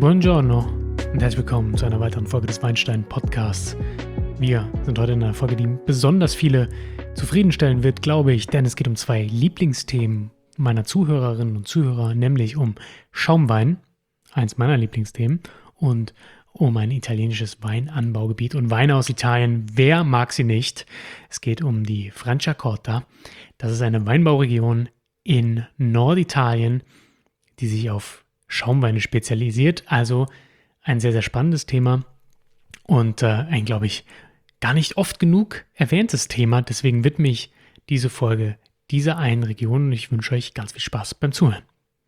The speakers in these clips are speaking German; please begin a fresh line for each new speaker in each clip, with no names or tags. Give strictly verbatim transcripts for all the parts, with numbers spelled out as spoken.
Buongiorno und herzlich willkommen zu einer weiteren Folge des Weinstein Podcasts. Wir sind heute in einer Folge, die besonders viele zufriedenstellen wird, glaube ich, denn es geht um zwei Lieblingsthemen meiner Zuhörerinnen und Zuhörer, nämlich um Schaumwein, eins meiner Lieblingsthemen, und um ein italienisches Weinanbaugebiet und Weine aus Italien. Wer mag sie nicht? Es geht um die Franciacorta. Das ist eine Weinbauregion in Norditalien, die sich auf Schaumweine spezialisiert. Also ein sehr, sehr spannendes Thema und äh, ein, glaube ich, gar nicht oft genug erwähntes Thema. Deswegen widme ich diese Folge dieser einen Region und ich wünsche euch ganz viel Spaß beim Zuhören.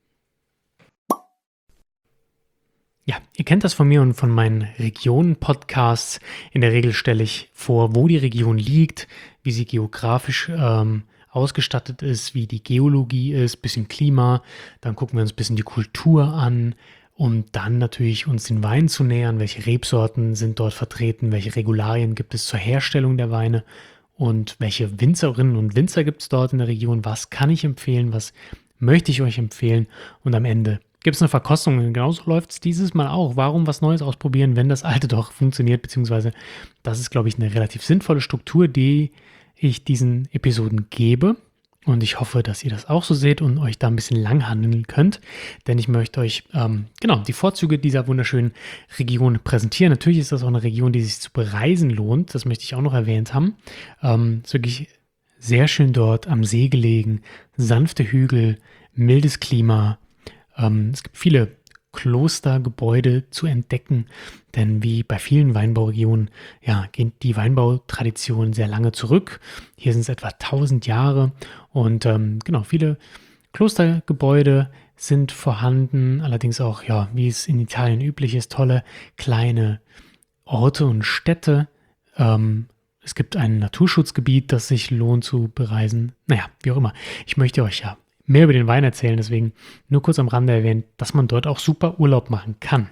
Ja, ihr kennt das von mir und von meinen Regionen-Podcasts. In der Regel stelle ich vor, wo die Region liegt, wie sie geografisch ähm, ausgestattet ist, wie die Geologie ist, bisschen Klima. Dann gucken wir uns ein bisschen die Kultur an, um dann natürlich uns den Wein zu nähern. Welche Rebsorten sind dort vertreten? Welche Regularien gibt es zur Herstellung der Weine? Und welche Winzerinnen und Winzer gibt es dort in der Region? Was kann ich empfehlen? Was möchte ich euch empfehlen? Und am Ende gibt es eine Verkostung. Und genauso läuft es dieses Mal auch. Warum was Neues ausprobieren, wenn das Alte doch funktioniert? Beziehungsweise das ist, glaube ich, eine relativ sinnvolle Struktur, die ich diesen Episoden gebe. Und ich hoffe, dass ihr das auch so seht und euch da ein bisschen langhandeln könnt. Denn ich möchte euch ähm, genau die Vorzüge dieser wunderschönen Region präsentieren. Natürlich ist das auch eine Region, die sich zu bereisen lohnt. Das möchte ich auch noch erwähnt haben. Ähm, ist wirklich sehr schön dort am See gelegen. Sanfte Hügel, mildes Klima. Ähm, es gibt viele Klostergebäude zu entdecken, denn wie bei vielen Weinbauregionen, ja, geht die Weinbautradition sehr lange zurück. Hier sind es etwa tausend Jahre und ähm, genau, viele Klostergebäude sind vorhanden, allerdings auch, ja, wie es in Italien üblich ist, tolle kleine Orte und Städte. Ähm, es gibt ein Naturschutzgebiet, das sich lohnt zu bereisen. Naja, wie auch immer. Ich möchte euch ja mehr über den Wein erzählen, deswegen nur kurz am Rande erwähnt, dass man dort auch super Urlaub machen kann.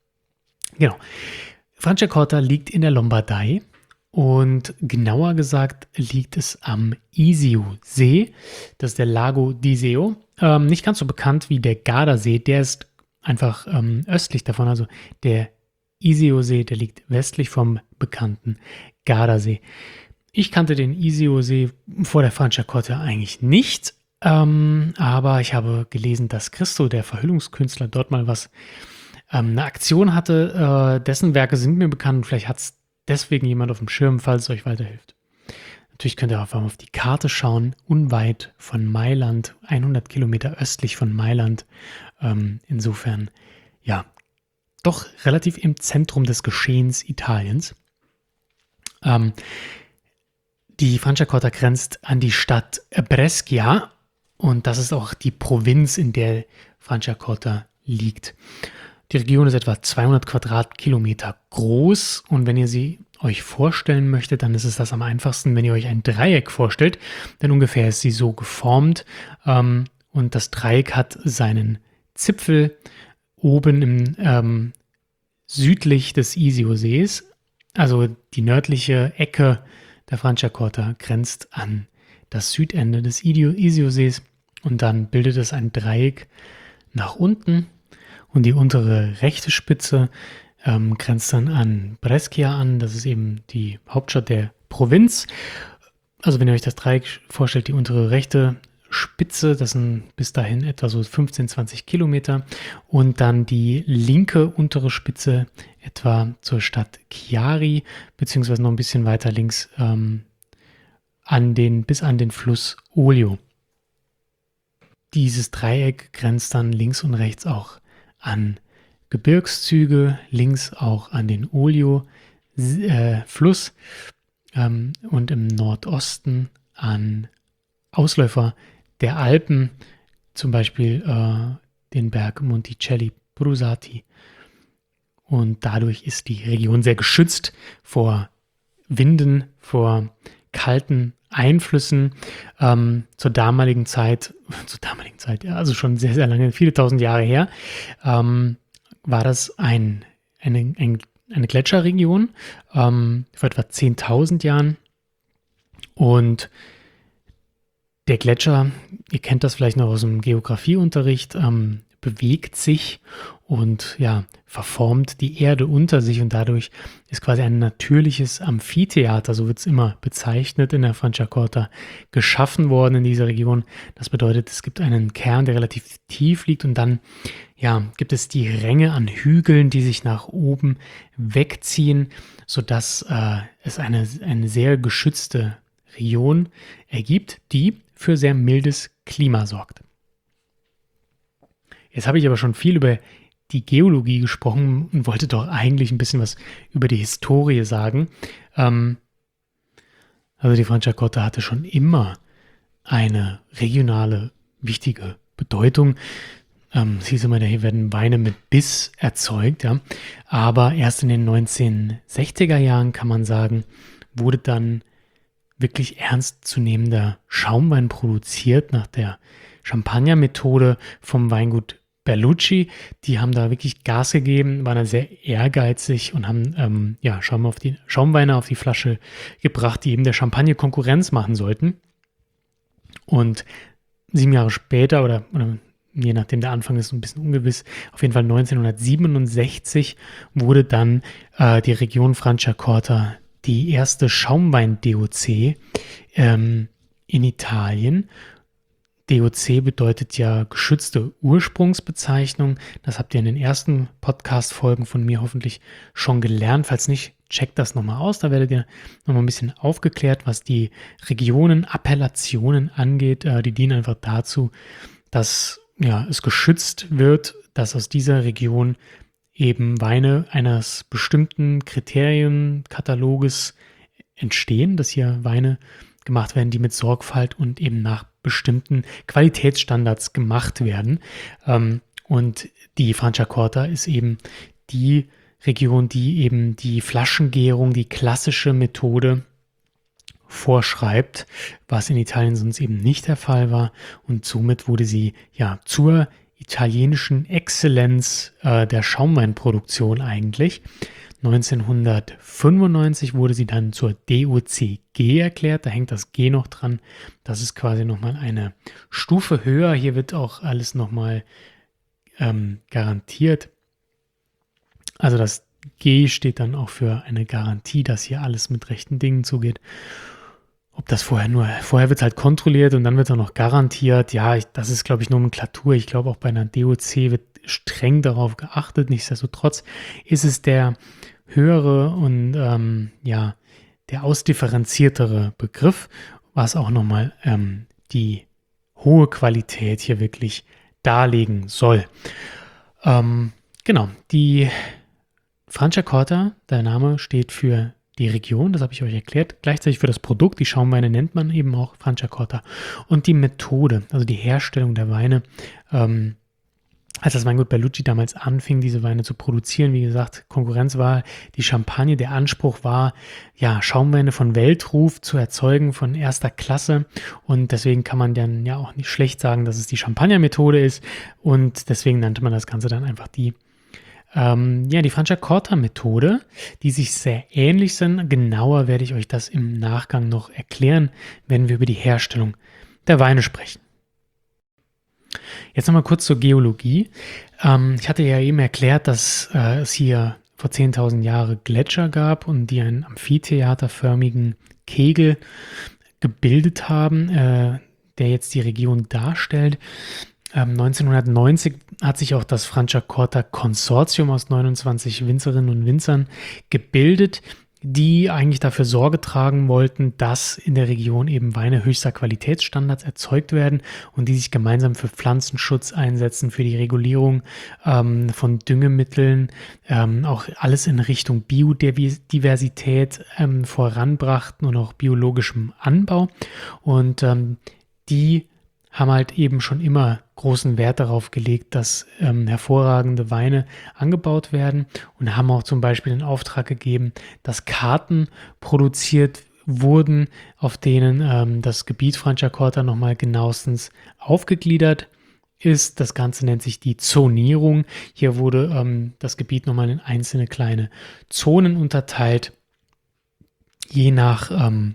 Genau. Franciacorta liegt in der Lombardei und genauer gesagt liegt es am Iseo-See. Das ist der Lago d'Iseo. Ähm, nicht ganz so bekannt wie der Gardasee, der ist einfach ähm, östlich davon. Also der Iseo-See, der liegt westlich vom bekannten Gardasee. Ich kannte den Iseo-See vor der Franciacorta eigentlich nicht. Ähm, aber ich habe gelesen, dass Christo, der Verhüllungskünstler, dort mal was, ähm, eine Aktion hatte. Äh, dessen Werke sind mir bekannt. Vielleicht hat es deswegen jemand auf dem Schirm, falls es euch weiterhilft. Natürlich könnt ihr auch auf die Karte schauen. Unweit von Mailand, hundert Kilometer östlich von Mailand. Ähm, insofern, ja, doch relativ im Zentrum des Geschehens Italiens. Ähm, die Franciacorta grenzt an die Stadt Brescia. Und das ist auch die Provinz, in der Franciacorta liegt. Die Region ist etwa zweihundert Quadratkilometer groß. Und wenn ihr sie euch vorstellen möchtet, dann ist es das am einfachsten, wenn ihr euch ein Dreieck vorstellt. Denn ungefähr ist sie so geformt. Und das Dreieck hat seinen Zipfel oben im, ähm, südlich des Iseo-Sees. Also die nördliche Ecke der Franciacorta grenzt an das Südende des Iseo-Sees. Und dann bildet es ein Dreieck nach unten und die untere rechte Spitze ähm, grenzt dann an Brescia an. Das ist eben die Hauptstadt der Provinz. Also wenn ihr euch das Dreieck vorstellt, die untere rechte Spitze, das sind bis dahin etwa so fünfzehn, zwanzig Kilometer. Und dann die linke untere Spitze etwa zur Stadt Chiari, beziehungsweise noch ein bisschen weiter links ähm, an den, bis an den Fluss Olio. Dieses Dreieck grenzt dann links und rechts auch an Gebirgszüge, links auch an den Olio-Fluss ähm, und im Nordosten an Ausläufer der Alpen, zum Beispiel äh, den Berg Monticelli Brusati. Und dadurch ist die Region sehr geschützt vor Winden, vor kalten Einflüssen. Ähm, zur damaligen Zeit, zur damaligen Zeit, ja, also schon sehr, sehr lange, viele tausend Jahre her, ähm, war das ein, eine, ein, eine Gletscherregion ähm, vor etwa zehntausend Jahren. Und der Gletscher, ihr kennt das vielleicht noch aus dem Geografieunterricht, ähm, bewegt sich und ja, verformt die Erde unter sich und dadurch ist quasi ein natürliches Amphitheater, so wird es immer bezeichnet, in der Franciacorta geschaffen worden in dieser Region. Das bedeutet, es gibt einen Kern, der relativ tief liegt und dann ja, gibt es die Ränge an Hügeln, die sich nach oben wegziehen, sodass äh, es eine, eine sehr geschützte Region ergibt, die für sehr mildes Klima sorgt. Jetzt habe ich aber schon viel über die Geologie gesprochen und wollte doch eigentlich ein bisschen was über die Historie sagen. Ähm, also die Franciacorta hatte schon immer eine regionale wichtige Bedeutung. Ähm, es hieß immer, hier werden Weine mit Biss erzeugt, ja. Aber erst in den neunzehnhundertsechziger Jahren, kann man sagen, wurde dann wirklich ernstzunehmender Schaumwein produziert nach der Champagner-Methode vom Weingut Berlucci. Die haben da wirklich Gas gegeben, waren da sehr ehrgeizig und haben ähm, ja, Schaum auf die, Schaumweine auf die Flasche gebracht, die eben der Champagner Konkurrenz machen sollten. Und sieben Jahre später oder, oder je nachdem, der Anfang ist ein bisschen ungewiss, auf jeden Fall neunzehnhundertsiebenundsechzig wurde dann äh, die Region Franciacorta die erste Schaumwein-D O C ähm, in Italien. D O C bedeutet ja geschützte Ursprungsbezeichnung. Das habt ihr in den ersten Podcast-Folgen von mir hoffentlich schon gelernt. Falls nicht, checkt das nochmal aus. Da werdet ihr nochmal ein bisschen aufgeklärt, was die Regionen, Appellationen angeht. Äh, die dienen einfach dazu, dass ja, es geschützt wird, dass aus dieser Region eben Weine eines bestimmten Kriterienkataloges entstehen, dass hier Weine gemacht werden, die mit Sorgfalt und eben nach bestimmten Qualitätsstandards gemacht werden. Ähm, und die Franciacorta ist eben die Region, die eben die Flaschengärung, die klassische Methode vorschreibt, was in Italien sonst eben nicht der Fall war. Und somit wurde sie ja zur italienischen Exzellenz äh, der Schaumweinproduktion eigentlich. neunzehnhundertfünfundneunzig wurde sie dann zur D O C G erklärt. Da hängt das G noch dran. Das ist quasi nochmal eine Stufe höher. Hier wird auch alles nochmal ähm, garantiert. Also das G steht dann auch für eine Garantie, dass hier alles mit rechten Dingen zugeht. Ob das vorher nur, vorher wird es halt kontrolliert und dann wird es auch noch garantiert. Ja, ich, das ist, glaube ich, Nomenklatur. Ich glaube, auch bei einer D O C wird streng darauf geachtet. Nichtsdestotrotz ist es der höhere und ähm, ja, der ausdifferenziertere Begriff, was auch nochmal ähm, die hohe Qualität hier wirklich darlegen soll. Ähm, genau, die Franciacorta, der Name steht für die Region, das habe ich euch erklärt, gleichzeitig für das Produkt, die Schaumweine nennt man eben auch Franciacorta, und die Methode, also die Herstellung der Weine, ähm, als das Weingut Berlucci damals anfing, diese Weine zu produzieren, wie gesagt, Konkurrenz war die Champagne, der Anspruch war, ja, Schaumweine von Weltruf zu erzeugen, von erster Klasse, und deswegen kann man dann ja auch nicht schlecht sagen, dass es die Champagner-Methode ist, und deswegen nannte man das Ganze dann einfach die Ähm, ja, die Franciacorta-Methode, die sich sehr ähnlich sind. Genauer werde ich euch das im Nachgang noch erklären, wenn wir über die Herstellung der Weine sprechen. Jetzt nochmal kurz zur Geologie. Ähm, ich hatte ja eben erklärt, dass äh, es hier vor zehntausend Jahren Gletscher gab und die einen amphitheaterförmigen Kegel gebildet haben, äh, der jetzt die Region darstellt. Ähm, neunzehnhundertneunzig hat sich auch das Franciacorta-Konsortium aus neunundzwanzig Winzerinnen und Winzern gebildet, die eigentlich dafür Sorge tragen wollten, dass in der Region eben Weine höchster Qualitätsstandards erzeugt werden und die sich gemeinsam für Pflanzenschutz einsetzen, für die Regulierung ähm, von Düngemitteln, ähm, auch alles in Richtung Biodiversität ähm, voranbrachten und auch biologischem Anbau. Und ähm, die haben halt eben schon immer großen Wert darauf gelegt, dass ähm, hervorragende Weine angebaut werden, und haben auch zum Beispiel den Auftrag gegeben, dass Karten produziert wurden, auf denen ähm, das Gebiet Franciacorta nochmal genauestens aufgegliedert ist. Das Ganze nennt sich die Zonierung. Hier wurde ähm, das Gebiet nochmal in einzelne kleine Zonen unterteilt, je nach ähm,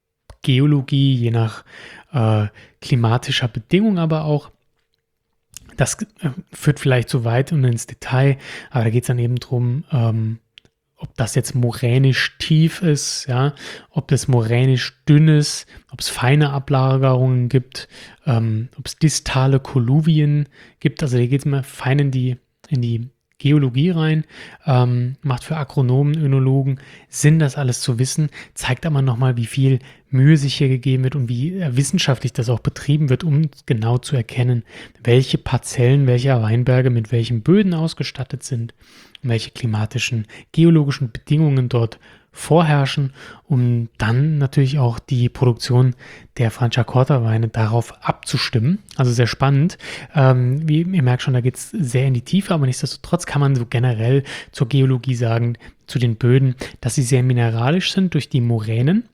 Geologie, je nach äh, klimatischer Bedingung aber auch. Das äh, führt vielleicht zu weit und ins Detail, aber da geht es dann eben drum, ähm, ob das jetzt moränisch tief ist, ja, ob das moränisch dünn ist, ob es feine Ablagerungen gibt, ähm, ob es distale Kolluvien gibt. Also hier geht es immer fein in die, in die Geologie rein, ähm, macht für Agronomen, Önologen Sinn, das alles zu wissen, zeigt aber nochmal, wie viel Mühe sich hier gegeben wird und wie äh, wissenschaftlich das auch betrieben wird, um genau zu erkennen, welche Parzellen, welcher Weinberge mit welchen Böden ausgestattet sind und welche klimatischen, geologischen Bedingungen dort vorherrschen, um dann natürlich auch die Produktion der Franciacorta-Weine darauf abzustimmen. Also sehr spannend. Ähm, wie ihr merkt schon, da geht es sehr in die Tiefe, aber nichtsdestotrotz kann man so generell zur Geologie sagen, zu den Böden, dass sie sehr mineralisch sind durch die Moränen.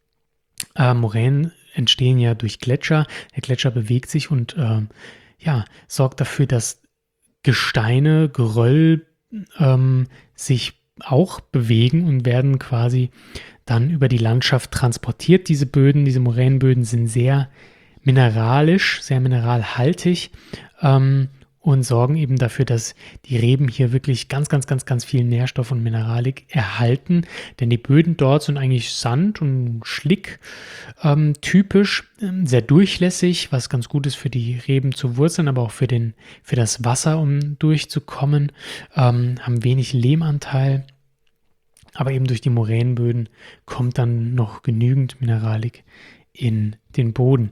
Äh, Moränen entstehen ja durch Gletscher. Der Gletscher bewegt sich und äh, ja, sorgt dafür, dass Gesteine, Geröll ähm, sich auch bewegen und werden quasi dann über die Landschaft transportiert. Diese Böden, diese Moränenböden sind sehr mineralisch, sehr mineralhaltig ähm, und sorgen eben dafür, dass die Reben hier wirklich ganz, ganz, ganz, ganz viel Nährstoff und Mineralik erhalten. Denn die Böden dort sind eigentlich Sand- und Schlick ähm, typisch, ähm, sehr durchlässig, was ganz gut ist für die Reben zu wurzeln, aber auch für, den, für das Wasser, um durchzukommen, ähm, haben wenig Lehmanteil. Aber eben durch die Moränenböden kommt dann noch genügend Mineralik in den Boden.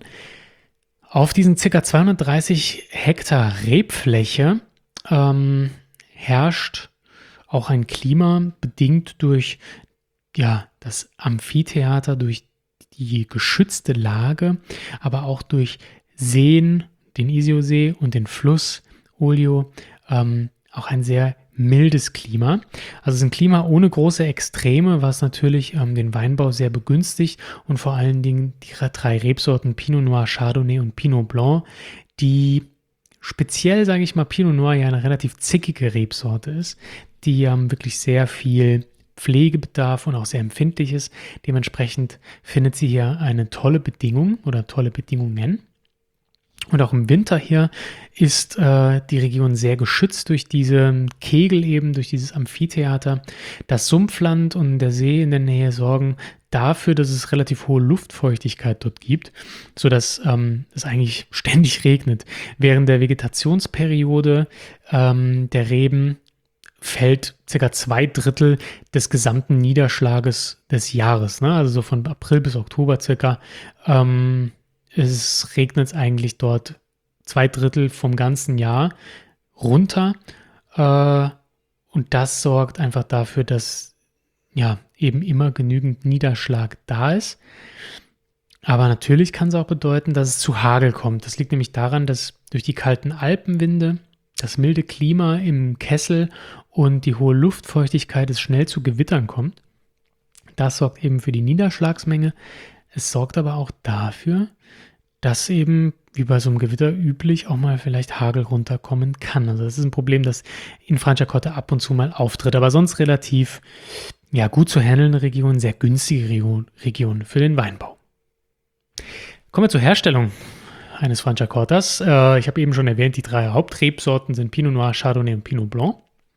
Auf diesen ca. zweihundertdreißig Hektar Rebfläche ähm, herrscht auch ein Klima, bedingt durch ja, das Amphitheater, durch die geschützte Lage, aber auch durch Seen, den Isiosee und den Fluss Olio, ähm, auch ein sehr mildes Klima. Also es ist ein Klima ohne große Extreme, was natürlich ähm, den Weinbau sehr begünstigt und vor allen Dingen die drei Rebsorten Pinot Noir, Chardonnay und Pinot Blanc, die speziell, sage ich mal, Pinot Noir ja eine relativ zickige Rebsorte ist, die ähm, wirklich sehr viel Pflegebedarf und auch sehr empfindlich ist. Dementsprechend findet sie hier eine tolle Bedingung oder tolle Bedingungen. Und auch im Winter hier ist äh, die Region sehr geschützt durch diese Kegel eben, durch dieses Amphitheater. Das Sumpfland und der See in der Nähe sorgen dafür, dass es relativ hohe Luftfeuchtigkeit dort gibt, sodass ähm, es eigentlich ständig regnet. Während der Vegetationsperiode ähm, der Reben fällt ca. zwei Drittel des gesamten Niederschlages des Jahres, ne? Also so von April bis Oktober circa. Ähm, es regnet eigentlich dort zwei Drittel vom ganzen Jahr runter. Äh, und das sorgt einfach dafür, dass ja eben immer genügend Niederschlag da ist. Aber natürlich kann es auch bedeuten, dass es zu Hagel kommt. Das liegt nämlich daran, dass durch die kalten Alpenwinde, das milde Klima im Kessel und die hohe Luftfeuchtigkeit es schnell zu Gewittern kommt. Das sorgt eben für die Niederschlagsmenge. Es sorgt aber auch dafür, dass eben, wie bei so einem Gewitter üblich, auch mal vielleicht Hagel runterkommen kann. Also das ist ein Problem, das in Franciacorta ab und zu mal auftritt, aber sonst relativ ja, gut zu handelnde Region, sehr günstige Region, Region für den Weinbau. Kommen wir zur Herstellung eines Franciacortas. Äh, ich habe eben schon erwähnt, die drei Hauptrebsorten sind Pinot Noir, Chardonnay und Pinot Blanc.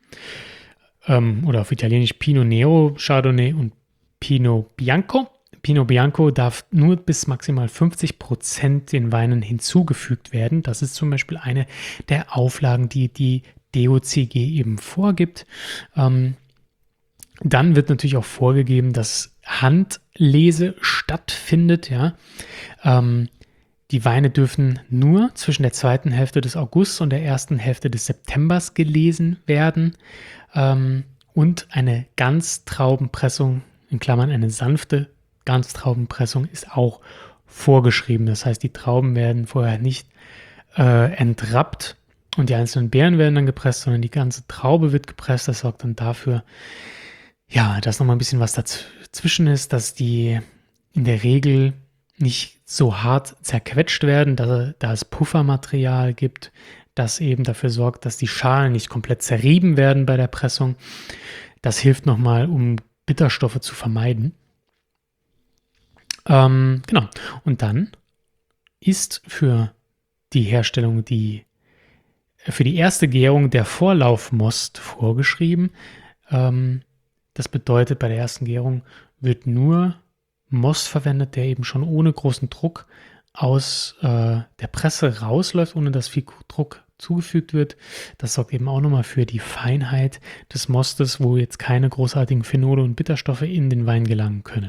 Ähm, oder auf Italienisch Pinot Nero, Chardonnay und Pinot Bianco. Pinot Bianco darf nur bis maximal fünfzig Prozent den Weinen hinzugefügt werden. Das ist zum Beispiel eine der Auflagen, die die D O C G eben vorgibt. Ähm, dann wird natürlich auch vorgegeben, dass Handlese stattfindet. Ja. Ähm, die Weine dürfen nur zwischen der zweiten Hälfte des Augusts und der ersten Hälfte des Septembers gelesen werden. Ähm, und eine Ganztraubenpressung, in Klammern eine sanfte Ganztraubenpressung, ist auch vorgeschrieben. Das heißt, die Trauben werden vorher nicht äh, entrappt und die einzelnen Beeren werden dann gepresst, sondern die ganze Traube wird gepresst. Das sorgt dann dafür, ja, dass nochmal ein bisschen was dazwischen ist, dass die in der Regel nicht so hart zerquetscht werden, da, da es Puffermaterial gibt, das eben dafür sorgt, dass die Schalen nicht komplett zerrieben werden bei der Pressung. Das hilft nochmal, um Bitterstoffe zu vermeiden. Ähm, genau. Und dann ist für die Herstellung die für die erste Gärung der Vorlaufmost vorgeschrieben. Ähm, das bedeutet, bei der ersten Gärung wird nur Most verwendet, der eben schon ohne großen Druck aus äh, der Presse rausläuft, ohne dass viel Druck zugefügt wird. Das sorgt eben auch nochmal für die Feinheit des Mostes, wo jetzt keine großartigen Phenole und Bitterstoffe in den Wein gelangen können.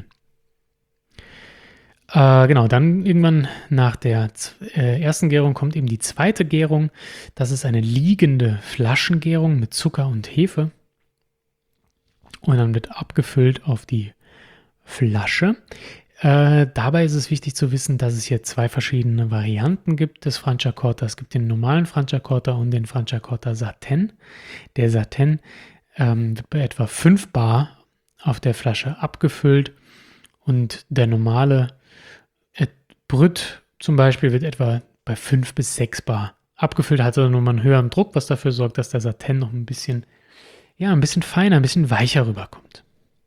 Äh, genau, dann irgendwann nach der äh, ersten Gärung kommt eben die zweite Gärung. Das ist eine liegende Flaschengärung mit Zucker und Hefe. Und dann wird abgefüllt auf die Flasche. Äh, dabei ist es wichtig zu wissen, dass es hier zwei verschiedene Varianten gibt des Franciacorta. Es gibt den normalen Franciacorta und den Franciacorta Sartène. Der Sartène ähm, wird bei etwa fünf Bar auf der Flasche abgefüllt und der normale äh, Brut zum Beispiel wird etwa bei fünf bis sechs Bar abgefüllt. Hat also nochmal einen höheren Druck, was dafür sorgt, dass der Sartène noch ein bisschen, ja, ein bisschen feiner, ein bisschen weicher rüberkommt.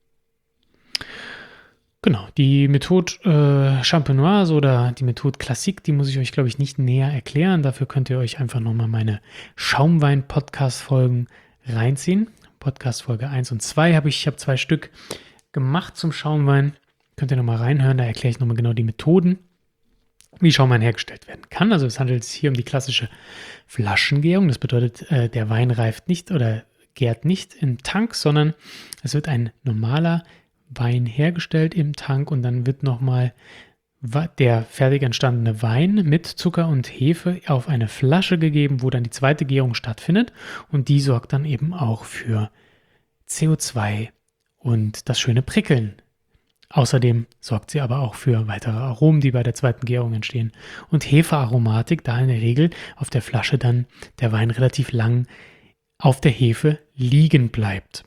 Genau, die Methode äh, Champenoise oder die Methode Classique, die muss ich euch, glaube ich, nicht näher erklären. Dafür könnt ihr euch einfach nochmal meine Schaumwein-Podcast-Folgen reinziehen. Podcast-Folge eins und zwei habe ich, ich habe zwei Stück gemacht zum Schaumwein. Könnt ihr nochmal reinhören, da erkläre ich nochmal genau die Methoden, wie Schaumwein hergestellt werden kann. Also es handelt sich hier um die klassische Flaschengärung. Das bedeutet, äh, der Wein reift nicht oder gärt nicht im Tank, sondern es wird ein normaler Wein hergestellt im Tank und dann wird nochmal der fertig entstandene Wein mit Zucker und Hefe auf eine Flasche gegeben, wo dann die zweite Gärung stattfindet und die sorgt dann eben auch für C O zwei und das schöne Prickeln. Außerdem sorgt sie aber auch für weitere Aromen, die bei der zweiten Gärung entstehen und Hefearomatik, da in der Regel auf der Flasche dann der Wein relativ lang auf der Hefe liegen bleibt.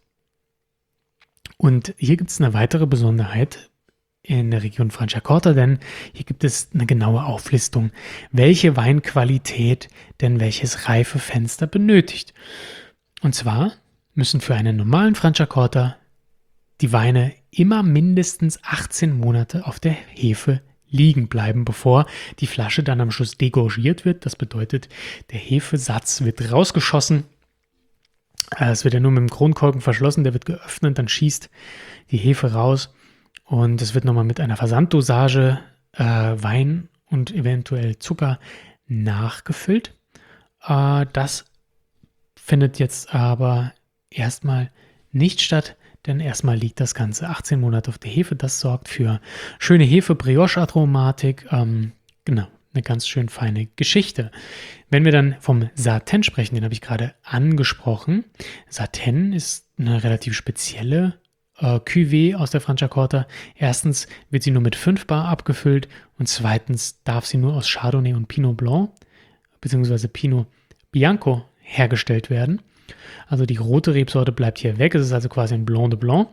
Und hier gibt es eine weitere Besonderheit in der Region Franciacorta, denn hier gibt es eine genaue Auflistung, welche Weinqualität denn welches Reifefenster benötigt. Und zwar müssen für einen normalen Franciacorta die Weine immer mindestens achtzehn Monate auf der Hefe liegen bleiben, bevor die Flasche dann am Schluss degorgiert wird. Das bedeutet, der Hefesatz wird rausgeschossen. Es wird ja nur mit dem Kronkorken verschlossen, der wird geöffnet, dann schießt die Hefe raus und es wird nochmal mit einer Versanddosage äh, Wein und eventuell Zucker nachgefüllt. Äh, das findet jetzt aber erstmal nicht statt, denn erstmal liegt das Ganze achtzehn Monate auf der Hefe. Das sorgt für schöne Hefe-Brioche-Aromatik. Ähm, genau. Eine ganz schön feine Geschichte. Wenn wir dann vom Sartène sprechen, den habe ich gerade angesprochen. Sartène ist eine relativ spezielle äh, Cuvée aus der Franciacorta. Erstens wird sie nur mit fünf Bar abgefüllt und zweitens darf sie nur aus Chardonnay und Pinot Blanc bzw. Pinot Bianco hergestellt werden. Also die rote Rebsorte bleibt hier weg. Es ist also quasi ein Blanc de Blanc.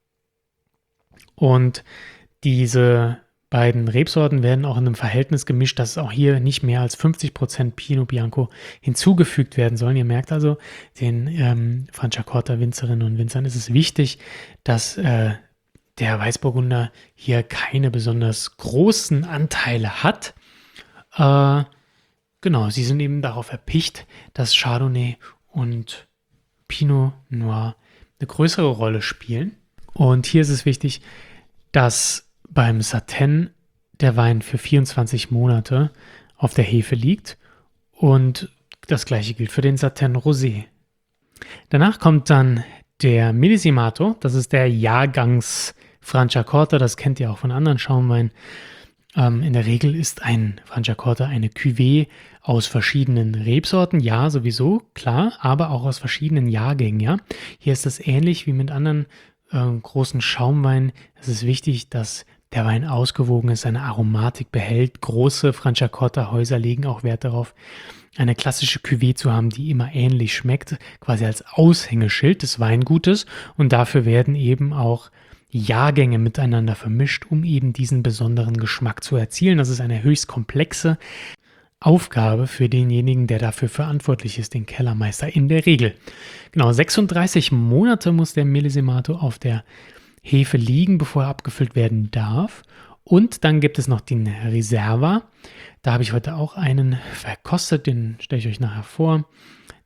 Und diese beiden Rebsorten werden auch in einem Verhältnis gemischt, dass auch hier nicht mehr als fünfzig Prozent Pinot Bianco hinzugefügt werden sollen. Ihr merkt also, den ähm, Franciacorta-Winzerinnen und Winzern ist es wichtig, dass äh, der Weißburgunder hier keine besonders großen Anteile hat. Äh, genau, sie sind eben darauf erpicht, dass Chardonnay und Pinot Noir eine größere Rolle spielen. Und hier ist es wichtig, dass beim Sartène der Wein für vierundzwanzig Monate auf der Hefe liegt und das gleiche gilt für den Sartène Rosé. Danach kommt dann der Millesimato, das ist der Jahrgangs Franciacorta, das kennt ihr auch von anderen Schaumweinen. Ähm, in der Regel ist ein Franciacorta eine Cuvée aus verschiedenen Rebsorten, ja sowieso, klar, aber auch aus verschiedenen Jahrgängen, ja. Hier ist das ähnlich wie mit anderen äh, großen Schaumweinen. Es ist wichtig, dass der Wein ausgewogen ist, seine Aromatik behält. Große Franciacorta-Häuser legen auch Wert darauf, eine klassische Cuvée zu haben, die immer ähnlich schmeckt, quasi als Aushängeschild des Weingutes. Und dafür werden eben auch Jahrgänge miteinander vermischt, um eben diesen besonderen Geschmack zu erzielen. Das ist eine höchst komplexe Aufgabe für denjenigen, der dafür verantwortlich ist, den Kellermeister in der Regel. Genau, sechsunddreißig Monate muss der Millesimato auf der Hefe liegen, bevor er abgefüllt werden darf. Und dann gibt es noch den Reserva. Da habe ich heute auch einen verkostet, den stelle ich euch nachher vor.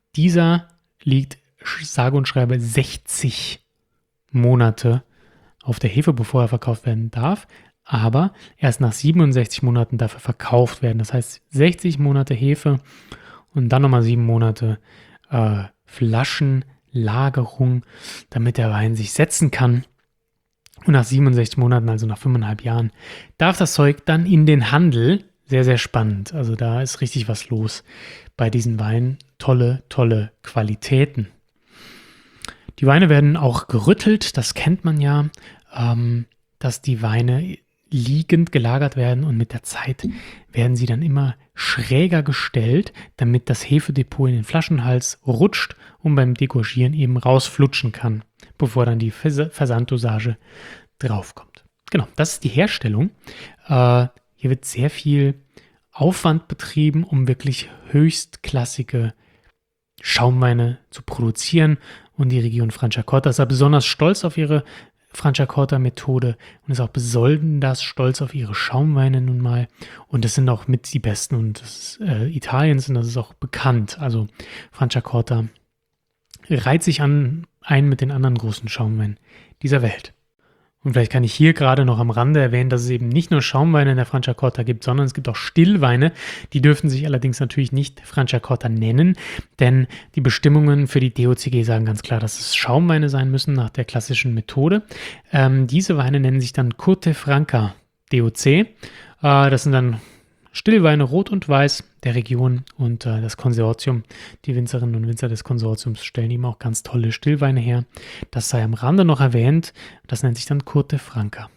dieser liegt sage und schreibe sechzig Monate auf der Hefe, bevor er verkauft werden darf, aber erst nach siebenundsechzig Monaten darf er verkauft werden. Das heißt sechzig Monate Hefe und dann nochmal sieben Monate äh, Flaschenlagerung, damit der Wein sich setzen kann. Und nach siebenundsechzig Monaten, also nach fünfeinhalb Jahren, darf das Zeug dann in den Handel. Sehr, sehr spannend. Also da ist richtig was los bei diesen Weinen. Tolle, tolle Qualitäten. Die Weine werden auch gerüttelt, das kennt man ja, ähm, dass die Weine liegend gelagert werden und mit der Zeit werden sie dann immer schräger gestellt, damit das Hefedepot in den Flaschenhals rutscht und beim Degorgieren eben rausflutschen kann, bevor dann die Vers- Versanddosage draufkommt. Genau, das ist die Herstellung. Äh, hier wird sehr viel Aufwand betrieben, um wirklich höchstklassige Schaumweine zu produzieren. Und die Region Franciacorta ist ja besonders stolz auf ihre Franciacorta-Methode und ist auch besonders stolz auf ihre Schaumweine nun mal. Und das sind auch mit die besten und das ist, äh, Italiens und das ist auch bekannt. Also Franciacorta reiht sich an ein mit den anderen großen Schaumweinen dieser Welt. Und vielleicht kann ich hier gerade noch am Rande erwähnen, dass es eben nicht nur Schaumweine in der Franciacorta gibt, sondern es gibt auch Stillweine. Die dürfen sich allerdings natürlich nicht Franciacorta nennen, denn die Bestimmungen für die D O C G sagen ganz klar, dass es Schaumweine sein müssen nach der klassischen Methode. Ähm, diese Weine nennen sich dann Côte Franca D O C. Äh, das sind dann Stillweine Rot und Weiß der Region und äh, das Konsortium, die Winzerinnen und Winzer des Konsortiums stellen eben auch ganz tolle Stillweine her. Das sei am Rande noch erwähnt. Das nennt sich dann Côte Franca.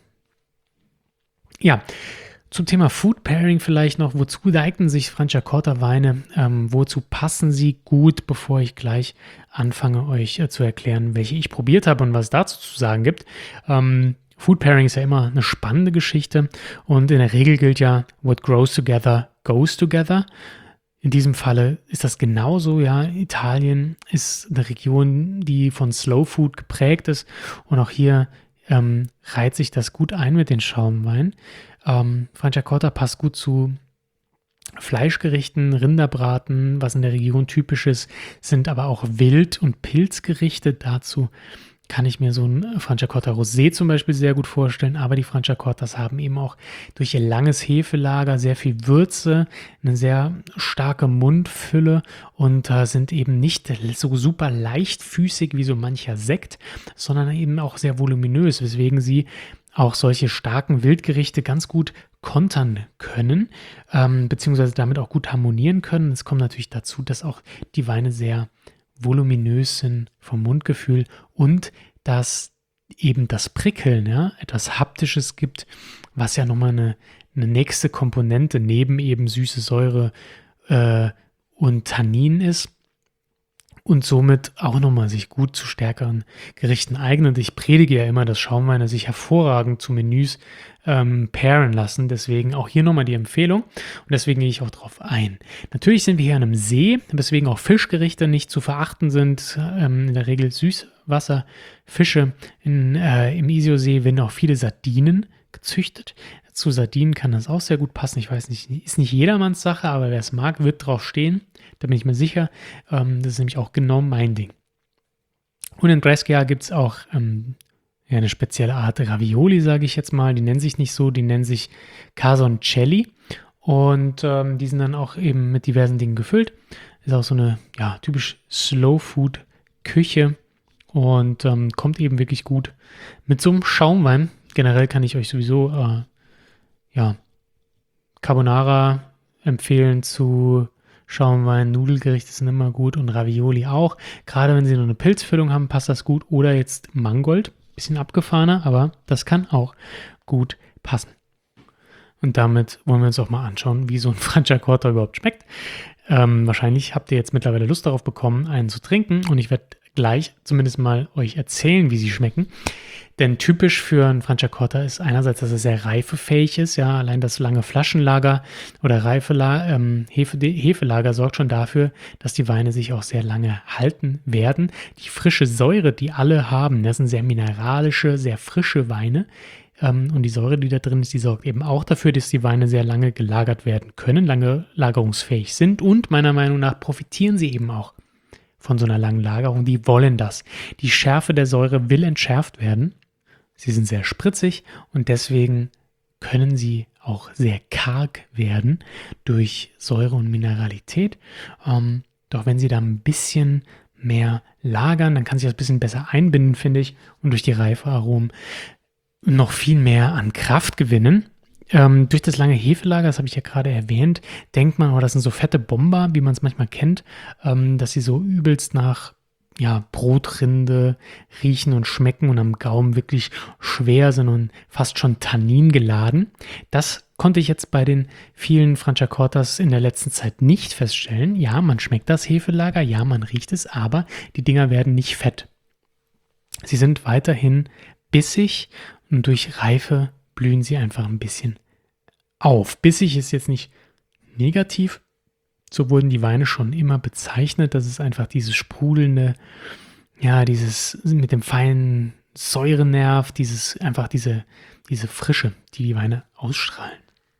Ja, zum Thema Food Pairing vielleicht noch. Wozu eignen sich Franciacorta-Weine? Ähm, wozu passen sie gut, bevor ich gleich anfange, euch äh, zu erklären, welche ich probiert habe und was es dazu zu sagen gibt. Ähm, Food Pairing ist ja immer eine spannende Geschichte und in der Regel gilt ja, what grows together goes together. In diesem Falle ist das genauso, ja. Italien ist eine Region, die von Slow Food geprägt ist und auch hier ähm, reiht sich das gut ein mit den Schaumweinen. Ähm, Franciacorta passt gut zu Fleischgerichten, Rinderbraten, was in der Region typisch ist, sind aber auch Wild- und Pilzgerichte. Dazu kann ich mir so ein Franciacorta Rosé zum Beispiel sehr gut vorstellen, aber die Franciacortas haben eben auch durch ihr langes Hefelager sehr viel Würze, eine sehr starke Mundfülle und äh, sind eben nicht so super leichtfüßig wie so mancher Sekt, sondern eben auch sehr voluminös, weswegen sie auch solche starken Wildgerichte ganz gut kontern können, ähm, beziehungsweise damit auch gut harmonieren können. Es kommt natürlich dazu, dass auch die Weine sehr voluminös sind vom Mundgefühl und dass eben das Prickeln, ja, etwas Haptisches gibt, was ja nochmal eine, eine nächste Komponente neben eben süße Säure äh, und Tannin ist und somit auch nochmal sich gut zu stärkeren Gerichten eignet. Ich predige ja immer, dass Schaumweine sich hervorragend zu Menüs ähm, pairen lassen. Deswegen auch hier nochmal die Empfehlung und deswegen gehe ich auch drauf ein. Natürlich sind wir hier an einem See, weswegen auch Fischgerichte nicht zu verachten sind. Ähm, in der Regel Süßwasserfische. In, äh, im Isiosee werden auch viele Sardinen gezüchtet. Zu Sardinen kann das auch sehr gut passen. Ich weiß nicht, ist nicht jedermanns Sache, aber wer es mag, wird drauf stehen. Da bin ich mir sicher. Ähm, das ist nämlich auch genau mein Ding. Und in Brescia gibt es auch ähm, ja, eine spezielle Art Ravioli, sage ich jetzt mal. Die nennen sich nicht so, die nennen sich Casoncelli. Und ähm, die sind dann auch eben mit diversen Dingen gefüllt. Ist auch so eine ja, typisch Slow-Food-Küche und ähm, kommt eben wirklich gut mit so einem Schaumwein. Generell kann ich euch sowieso äh, ja, Carbonara empfehlen zu Schaumwein. Nudelgerichte sind immer gut und Ravioli auch. Gerade wenn sie nur eine Pilzfüllung haben, passt das gut. Oder jetzt Mangold, bisschen abgefahrener, aber das kann auch gut passen. Und damit wollen wir uns auch mal anschauen, wie so ein Franciacorta überhaupt schmeckt. Ähm, wahrscheinlich habt ihr jetzt mittlerweile Lust darauf bekommen, einen zu trinken und ich werde gleich zumindest mal euch erzählen, wie sie schmecken. Denn typisch für ein Franciacorta ist einerseits, dass er sehr reifefähig ist. Ja, allein das lange Flaschenlager oder Reifela- ähm, Hefe- Hefelager sorgt schon dafür, dass die Weine sich auch sehr lange halten werden. Die frische Säure, die alle haben, das sind sehr mineralische, sehr frische Weine. Ähm, und die Säure, die da drin ist, die sorgt eben auch dafür, dass die Weine sehr lange gelagert werden können, lange lagerungsfähig sind. Und meiner Meinung nach profitieren sie eben auch von so einer langen Lagerung. Die wollen das. Die Schärfe der Säure will entschärft werden. Sie sind sehr spritzig und deswegen können sie auch sehr karg werden durch Säure und Mineralität. Ähm, doch wenn sie da ein bisschen mehr lagern, dann kann sich das ein bisschen besser einbinden, finde ich, und durch die Reifearomen noch viel mehr an Kraft gewinnen. Ähm, durch das lange Hefelager, das habe ich ja gerade erwähnt, denkt man, oh, das sind so fette Bomber, wie man es manchmal kennt, ähm, dass sie so übelst nach ja, Brotrinde riechen und schmecken und am Gaumen wirklich schwer sind und fast schon Tannin geladen. Das konnte ich jetzt bei den vielen Franciacortas in der letzten Zeit nicht feststellen. Ja, man schmeckt das Hefelager, ja, man riecht es, aber die Dinger werden nicht fett. Sie sind weiterhin bissig und durch Reife blühen sie einfach ein bisschen auf. Bissig ist jetzt nicht negativ, so wurden die Weine schon immer bezeichnet. Das ist einfach dieses sprudelnde, ja, dieses mit dem feinen Säurenerv, dieses einfach diese, diese Frische, die die Weine ausstrahlen.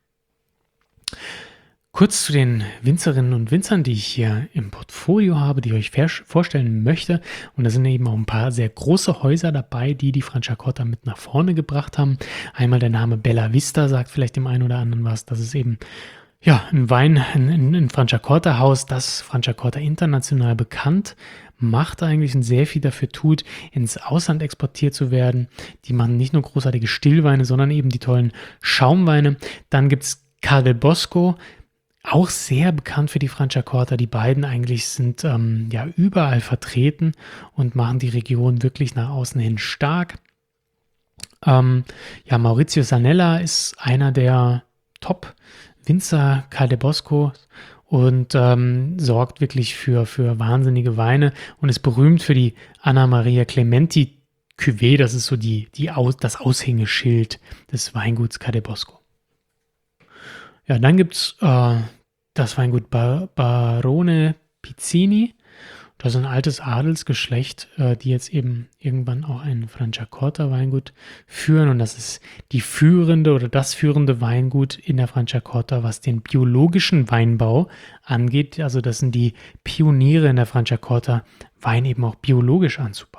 Kurz zu den Winzerinnen und Winzern, die ich hier im Portfolio habe, die ich euch vorstellen möchte. Und da sind eben auch ein paar sehr große Häuser dabei, die die Franciacorta mit nach vorne gebracht haben. Einmal der Name Bella Vista sagt vielleicht dem einen oder anderen was. Das ist eben ja, ein Wein, ein, ein Franciacorta-Haus, das Franciacorta international bekannt macht, eigentlich und sehr viel dafür tut, ins Ausland exportiert zu werden. Die machen nicht nur großartige Stillweine, sondern eben die tollen Schaumweine. Dann gibt es Cal del Bosco, auch sehr bekannt für die Franciacorta. Die beiden eigentlich sind ähm, ja überall vertreten und machen die Region wirklich nach außen hin stark. Ähm, ja, Maurizio Sanella ist einer der Top-Winzer Cal del Bosco und ähm, sorgt wirklich für, für wahnsinnige Weine und ist berühmt für die Anna Maria Clementi Cuvée. Das ist so die, die Aus, das Aushängeschild des Weinguts Cal del Bosco. Ja, dann gibt es äh, das Weingut Bar- Barone Pizzini. Das ist ein altes Adelsgeschlecht, äh, die jetzt eben irgendwann auch ein Franciacorta-Weingut führen. Und das ist die führende oder das führende Weingut in der Franciacorta, was den biologischen Weinbau angeht. Also das sind die Pioniere in der Franciacorta, Wein eben auch biologisch anzubauen.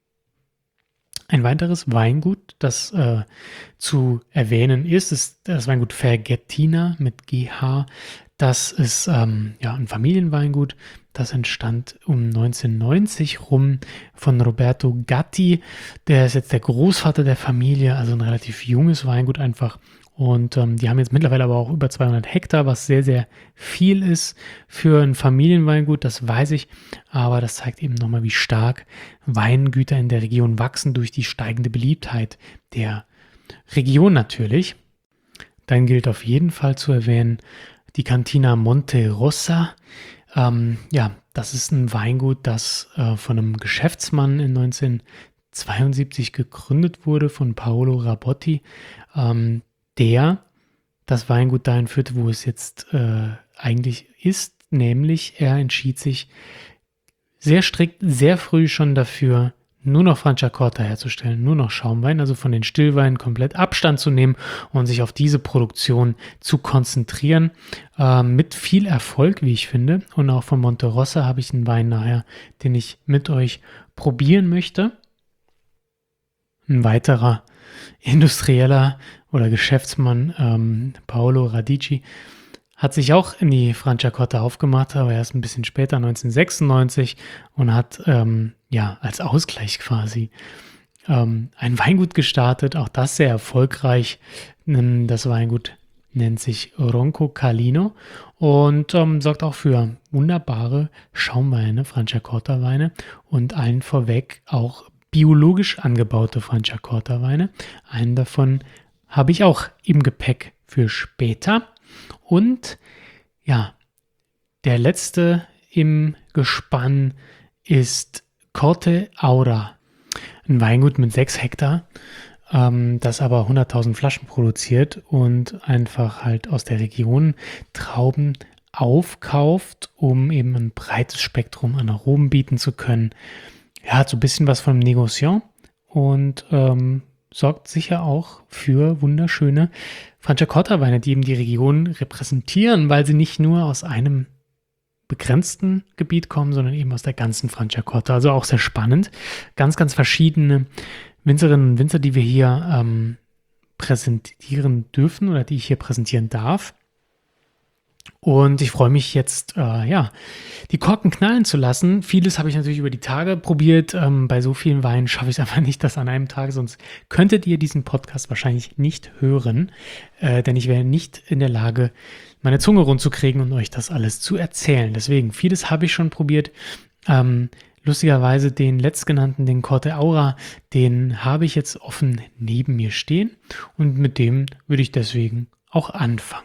Ein weiteres Weingut, das äh, zu erwähnen ist, ist das Weingut Vergettina mit G H. Das ist ähm, ja, ein Familienweingut, das entstand um neunzehnhundertneunzig rum von Roberto Gatti. Der ist jetzt der Großvater der Familie, also ein relativ junges Weingut einfach. Und ähm, die haben jetzt mittlerweile aber auch über zweihundert Hektar, was sehr, sehr viel ist für ein Familienweingut, das weiß ich. Aber das zeigt eben nochmal, wie stark Weingüter in der Region wachsen durch die steigende Beliebtheit der Region natürlich. Dann gilt auf jeden Fall zu erwähnen die Cantina Monte Rosa. Ähm, ja, das ist ein Weingut, das äh, von einem Geschäftsmann in neunzehnhundertzweiundsiebzig gegründet wurde, von Paolo Rabotti. Ähm, der das Weingut dahin führte, wo es jetzt äh, eigentlich ist, nämlich er entschied sich sehr strikt, sehr früh schon dafür, nur noch Franciacorta herzustellen, nur noch Schaumwein, also von den Stillweinen komplett Abstand zu nehmen und sich auf diese Produktion zu konzentrieren, äh, mit viel Erfolg, wie ich finde. Und auch von Monte Rosa habe ich einen Wein nachher, den ich mit euch probieren möchte. Ein weiterer industrieller oder Geschäftsmann, ähm, Paolo Radici, hat sich auch in die Franciacorta aufgemacht, aber erst ein bisschen später, neunzehnhundertsechsundneunzig, und hat ähm, ja als Ausgleich quasi ähm, ein Weingut gestartet, auch das sehr erfolgreich. Das Weingut nennt sich Roncocalino und ähm, sorgt auch für wunderbare Schaumweine, Franciacorta-Weine und allen vorweg auch biologisch angebaute Franciacorta-Weine. Einen davon habe ich auch im Gepäck für später. Und ja, der letzte im Gespann ist Corte Aura, ein Weingut mit sechs Hektar, ähm, das aber hunderttausend Flaschen produziert und einfach halt aus der Region Trauben aufkauft, um eben ein breites Spektrum an Aromen bieten zu können. Ja, hat so ein bisschen was von Negociant und ähm, sorgt sicher auch für wunderschöne Franciacorta-Weine, die eben die Region repräsentieren, weil sie nicht nur aus einem begrenzten Gebiet kommen, sondern eben aus der ganzen Franciacorta. Also auch sehr spannend. Ganz, ganz verschiedene Winzerinnen und Winzer, die wir hier ähm, präsentieren dürfen oder die ich hier präsentieren darf. Und ich freue mich jetzt, äh, ja, die Korken knallen zu lassen. Vieles habe ich natürlich über die Tage probiert. Ähm, bei so vielen Weinen schaffe ich es einfach nicht, das an einem Tag. Sonst könntet ihr diesen Podcast wahrscheinlich nicht hören, äh, denn ich wäre nicht in der Lage, meine Zunge rund zu kriegen und euch das alles zu erzählen. Deswegen, vieles habe ich schon probiert. Ähm, lustigerweise den letztgenannten, den Corte Aura, den habe ich jetzt offen neben mir stehen. Und mit dem würde ich deswegen auch anfangen.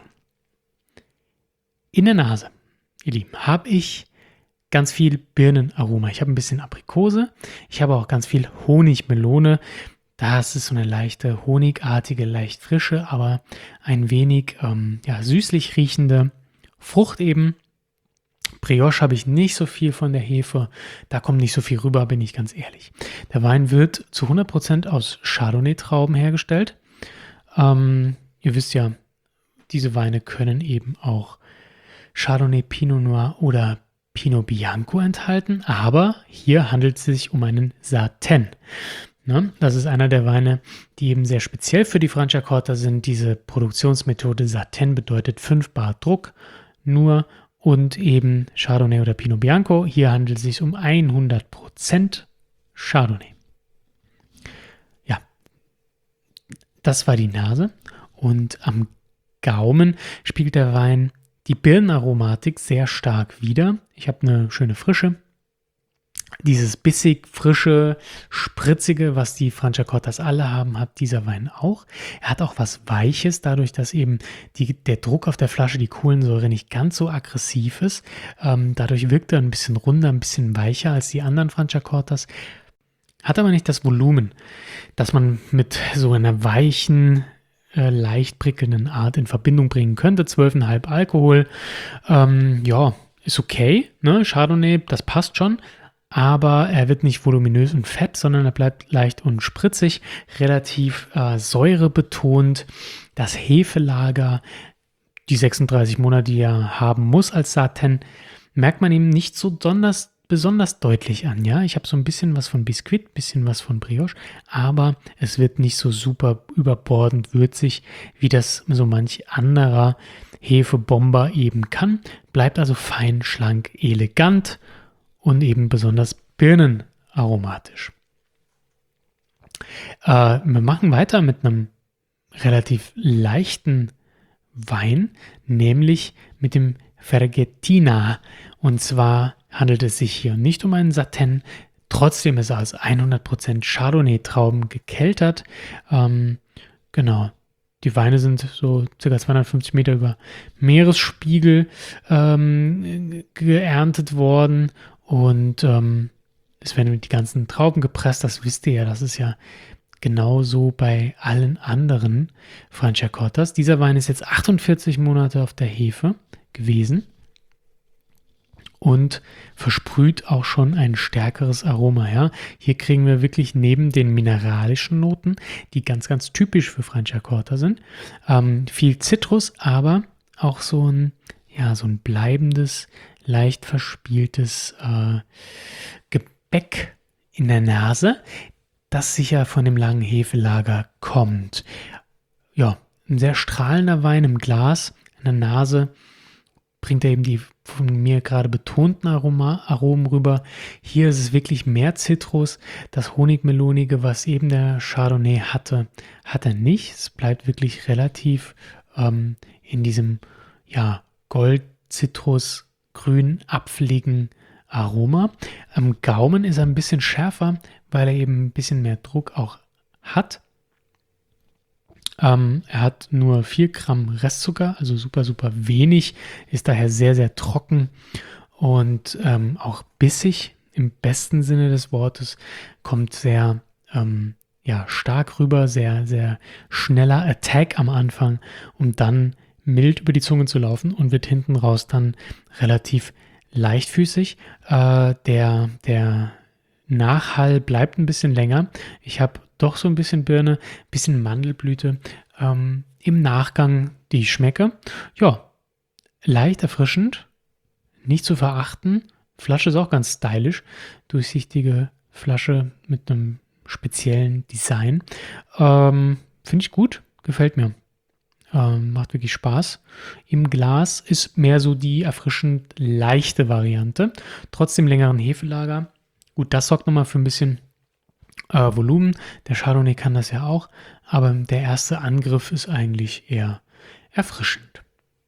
In der Nase, ihr Lieben, habe ich ganz viel Birnenaroma. Ich habe ein bisschen Aprikose. Ich habe auch ganz viel Honigmelone. Das ist so eine leichte, honigartige, leicht frische, aber ein wenig ähm, ja, süßlich riechende Frucht eben. Brioche habe ich nicht so viel von der Hefe. Da kommt nicht so viel rüber, bin ich ganz ehrlich. Der Wein wird zu hundert Prozent aus Chardonnay-Trauben hergestellt. Ähm, ihr wisst ja, diese Weine können eben auch Chardonnay, Pinot Noir oder Pinot Bianco enthalten, aber hier handelt es sich um einen Sartène. Ne? Das ist einer der Weine, die eben sehr speziell für die Franciacorta sind. Diese Produktionsmethode Sartène bedeutet fünf Bar Druck nur und eben Chardonnay oder Pinot Bianco. Hier handelt es sich um hundert Prozent Chardonnay. Ja, das war die Nase und am Gaumen spiegelt der Wein die Birnenaromatik sehr stark wider. Ich habe eine schöne Frische. Dieses bissig, frische, spritzige, was die Franciacortas alle haben, hat dieser Wein auch. Er hat auch was Weiches, dadurch, dass eben die, der Druck auf der Flasche, die Kohlensäure nicht ganz so aggressiv ist. Ähm, dadurch wirkt er ein bisschen runder, ein bisschen weicher als die anderen Franciacortas. Hat aber nicht das Volumen, das man mit so einer weichen, leicht prickelnden Art in Verbindung bringen könnte. zwölf Komma fünf Alkohol, ähm, ja, ist okay, ne? Chardonnay, das passt schon, aber er wird nicht voluminös und fett, sondern er bleibt leicht und spritzig, relativ äh, säurebetont. Das Hefelager, die sechsunddreißig Monate, die er haben muss als Sartène, merkt man ihm nicht so besonders besonders deutlich an, ja. Ich habe so ein bisschen was von Biskuit, bisschen was von Brioche, aber es wird nicht so super überbordend würzig, wie das so manch anderer Hefebomber eben kann. Bleibt also fein, schlank, elegant und eben besonders birnenaromatisch. Äh, wir machen weiter mit einem relativ leichten Wein, nämlich mit dem Fergettina. Und zwar handelt es sich hier nicht um einen Sartène, trotzdem ist er aus hundert Prozent Chardonnay-Trauben gekeltert. Ähm, genau, die Weine sind so ca. zweihundertfünfzig Meter über Meeresspiegel ähm, geerntet worden und ähm, es werden die ganzen Trauben gepresst, das wisst ihr ja, das ist ja genauso bei allen anderen Franciacortas. Dieser Wein ist jetzt achtundvierzig Monate auf der Hefe gewesen und versprüht auch schon ein stärkeres Aroma. Ja? Hier kriegen wir wirklich neben den mineralischen Noten, die ganz, ganz typisch für Franciacorta sind, ähm, viel Zitrus, aber auch so ein, ja, so ein bleibendes, leicht verspieltes äh, Gebäck in der Nase, das sicher von dem langen Hefelager kommt. Ja, ein sehr strahlender Wein im Glas, in der Nase bringt er eben die von mir gerade betonten Aroma, Aromen rüber. Hier ist es wirklich mehr Zitrus. Das Honigmelonige, was eben der Chardonnay hatte, hat er nicht. Es bleibt wirklich relativ ähm, in diesem ja, Gold-Zitrus, grün, apfeligen Aroma. Am Gaumen ist er ein bisschen schärfer, weil er eben ein bisschen mehr Druck auch hat. Ähm, er hat nur vier Gramm Restzucker, also super, super wenig, ist daher sehr, sehr trocken und ähm, auch bissig im besten Sinne des Wortes, kommt sehr ähm, ja, stark rüber, sehr, sehr schneller Attack am Anfang, um dann mild über die Zunge zu laufen und wird hinten raus dann relativ leichtfüßig. Äh, der, der Nachhall bleibt ein bisschen länger. Ich habe doch so ein bisschen Birne, ein bisschen Mandelblüte. Ähm, im Nachgang, die ich schmecke. Ja, leicht erfrischend, nicht zu verachten. Flasche ist auch ganz stylisch. Durchsichtige Flasche mit einem speziellen Design. Ähm, Finde ich gut, gefällt mir. Ähm, macht wirklich Spaß. Im Glas ist mehr so die erfrischend leichte Variante. Trotzdem längeren Hefelager. Gut, das sorgt nochmal für ein bisschen äh, Volumen. Der Chardonnay kann das ja auch. Aber der erste Angriff ist eigentlich eher erfrischend.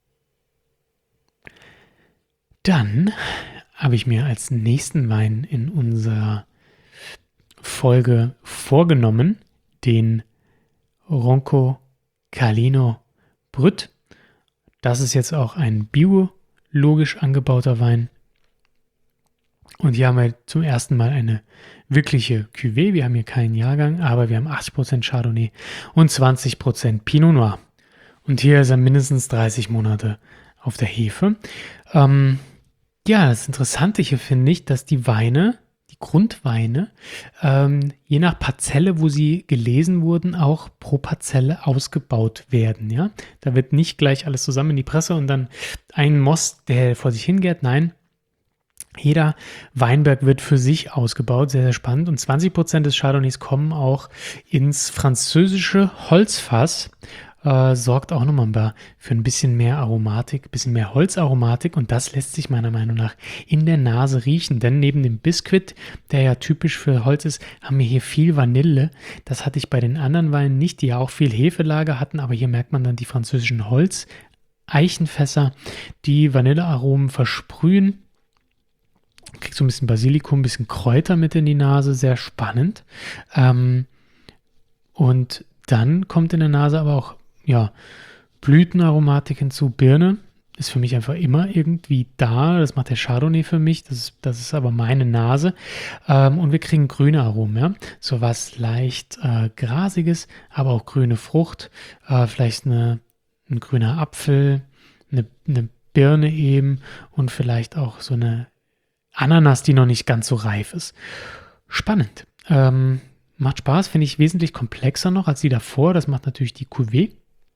Dann habe ich mir als nächsten Wein in unserer Folge vorgenommen, den Ronco Carlino Brut. Das ist jetzt auch ein biologisch angebauter Wein. Und hier haben wir zum ersten Mal eine wirkliche Cuvée. Wir haben hier keinen Jahrgang, aber wir haben achtzig Prozent Chardonnay und zwanzig Prozent Pinot Noir. Und hier ist er mindestens dreißig Monate auf der Hefe. Ähm, ja, das Interessante hier finde ich, dass die Weine, die Grundweine, ähm, je nach Parzelle, wo sie gelesen wurden, auch pro Parzelle ausgebaut werden. Ja? Da wird nicht gleich alles zusammen in die Presse und dann ein Most, der vor sich hingärt. Nein, jeder Weinberg wird für sich ausgebaut. Sehr, sehr spannend. Und zwanzig Prozent des Chardonnays kommen auch ins französische Holzfass. Äh, sorgt auch nochmal für ein bisschen mehr Aromatik, ein bisschen mehr Holzaromatik und das lässt sich meiner Meinung nach in der Nase riechen, denn neben dem Biskuit, der ja typisch für Holz ist, haben wir hier viel Vanille. Das hatte ich bei den anderen Weinen nicht, die ja auch viel Hefelager hatten, aber hier merkt man dann die französischen Holz-Eichenfässer, die Vanillearomen versprühen. Kriegt so ein bisschen Basilikum, ein bisschen Kräuter mit in die Nase, sehr spannend. Ähm, und dann kommt in der Nase aber auch ja, Blütenaromatik hinzu. Birne ist für mich einfach immer irgendwie da. Das macht der Chardonnay für mich. Das ist, das ist aber meine Nase. Ähm, und wir kriegen grüne Aromen. Ja? So was leicht äh, Grasiges, aber auch grüne Frucht. Äh, vielleicht eine, ein grüner Apfel, eine, eine Birne eben und vielleicht auch so eine Ananas, die noch nicht ganz so reif ist. Spannend. Ähm, macht Spaß, finde ich wesentlich komplexer noch als die davor. Das macht natürlich die Cuvée.